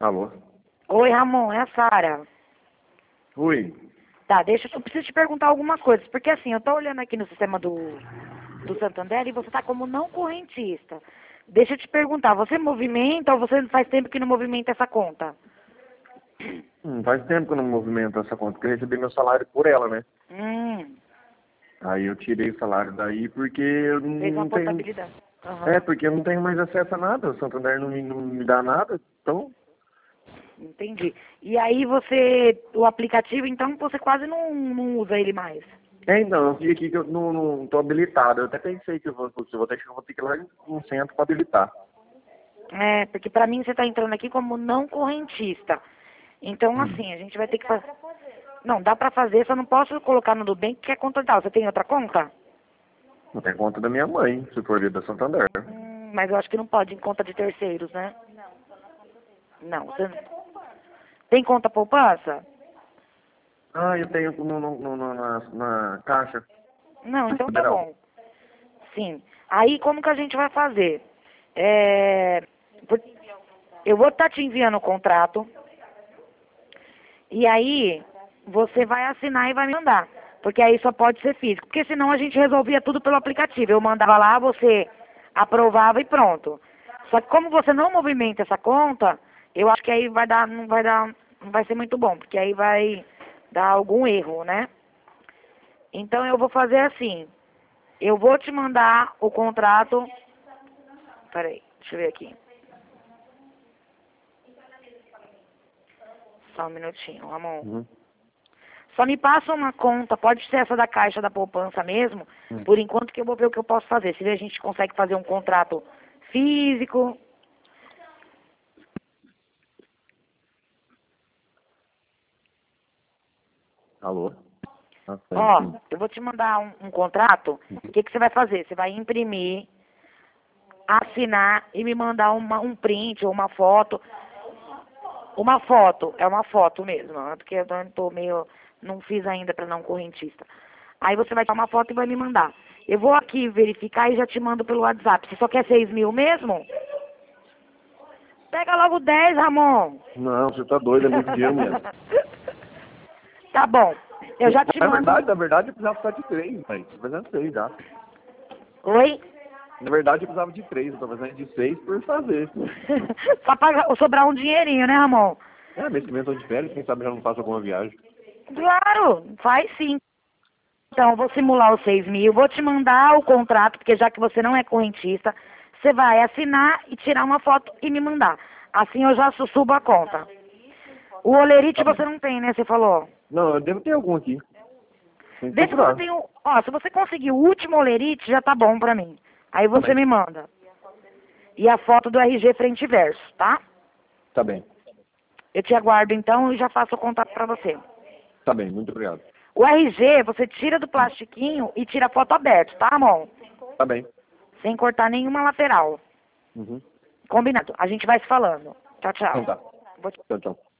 Alô? Oi, Ramon, é a Sara. Oi. Tá, eu preciso te perguntar algumas coisas, porque assim, eu tô olhando aqui no sistema do Santander e você tá como não correntista. Deixa eu te perguntar, você movimenta ou você faz tempo que não movimenta essa conta? Faz tempo que eu não movimento essa conta, porque eu recebi meu salário por ela, né? Hum, Aí eu tirei o salário daí porque eu fez uma não tenho... portabilidade. É, Aham, porque eu não tenho mais acesso a nada, o Santander não me dá nada, então... entendi. E aí o aplicativo, então, você quase não usa ele mais. Então, eu vi aqui que eu não tô habilitado, eu até pensei que eu vou ter que ir lá no centro para habilitar. É, porque pra mim você tá entrando aqui como não correntista. Então, assim, a gente vai ter que fazer... Não, dá pra fazer, só não posso colocar no Nubank, que é conta tal. Você tem outra conta? Não tem conta da minha mãe, se for da Santander. Mas eu acho que não pode em conta de terceiros, né? Não, você não... Tem conta poupança? Ah, eu tenho na Caixa Não, então tá Federal. bom. Sim. Aí como que a gente vai fazer? Por- Eu vou estar te enviando o contrato. E aí você vai assinar e vai me mandar. Porque aí só pode ser físico. Porque senão a gente resolvia tudo pelo aplicativo. Eu mandava lá, você aprovava e pronto. Só que como você não movimenta essa conta, eu acho que aí não vai ser muito bom, porque aí vai dar algum erro, né? Então eu vou fazer assim. Eu vou te mandar o contrato. Peraí, deixa eu ver aqui. Só um minutinho, Ramon. Uhum. Só me passa uma conta, pode ser essa da Caixa da Poupança mesmo, por enquanto que eu vou ver o que eu posso fazer. Se a gente consegue fazer um contrato físico. Alô? Ah, Ó, sim. eu vou te mandar um contrato. O que você vai fazer? Você vai imprimir, assinar e me mandar um print ou uma foto. Uma foto, é uma foto mesmo, né? Porque eu tô meio, não fiz ainda para não correntista. Aí você vai tirar uma foto e vai me mandar. Eu vou aqui verificar e já te mando pelo WhatsApp. Você só quer 6.000 mesmo? Pega logo 10, Ramon. Não, você tá doido, é muito dinheiro mesmo. Tá bom, eu já te mando. Na verdade, eu precisava ficar de 3, mas tô fazendo 6 já. Oi? Na verdade, eu precisava de 3, eu tô fazendo de 6 por fazer. Só para sobrar um dinheirinho, né, Ramon? É, mês que vem eu tô de férias, quem sabe eu já não faço alguma viagem. Claro, faz sim. Então, eu vou simular os 6.000, vou te mandar o contrato, porque já que você não é correntista, você vai assinar e tirar uma foto e me mandar. Assim eu já subo a conta. O olerite Tá bem. você não tem, né? Você falou. Não, eu devo ter algum aqui. Tem que Vê se você procurar. tem o... Ó, se você conseguir o último olerite, já tá bom pra mim. Aí Tá você bem. me manda. E a foto do RG frente e verso, tá? Tá bem. Eu te aguardo então e já faço o contato pra você. Tá bem, muito obrigado. O RG, você tira do plastiquinho e tira a foto aberta, tá, amor? Tá bem. Sem cortar nenhuma lateral. Uhum. Combinado. A gente vai se falando. Tchau, Então tchau. tá. Vou te Tchau, tchau.